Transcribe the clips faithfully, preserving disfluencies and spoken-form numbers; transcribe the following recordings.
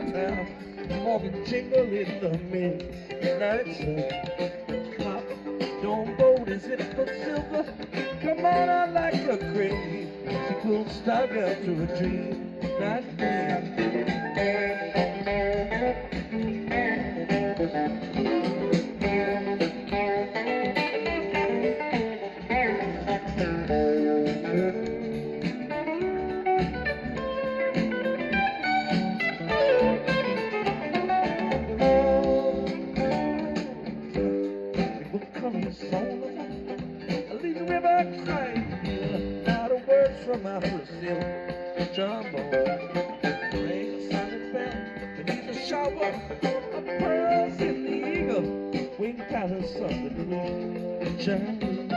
town, Morgan jingle in the midnight sun. Pop, don't boat, is it for silver? Come on, I like a grave. She could stuck up to a dream, not me. From out of Brazil, trombone, ring a silent bell beneath the shower of pearls in the eagle, wing out of something blue, Johnny.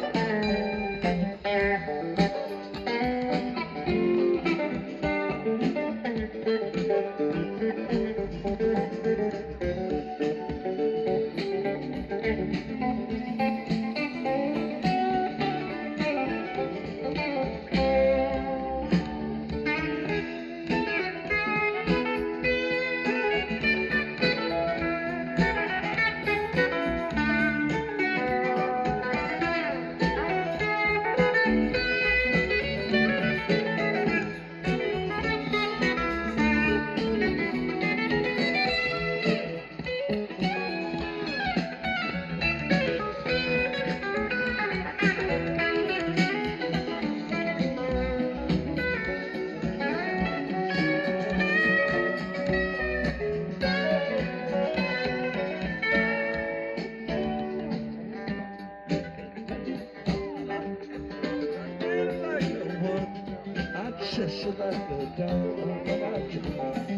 Shush like a dog about you.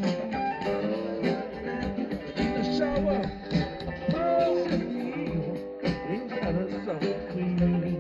The shower, pearls in the eagle, ring out of something clean.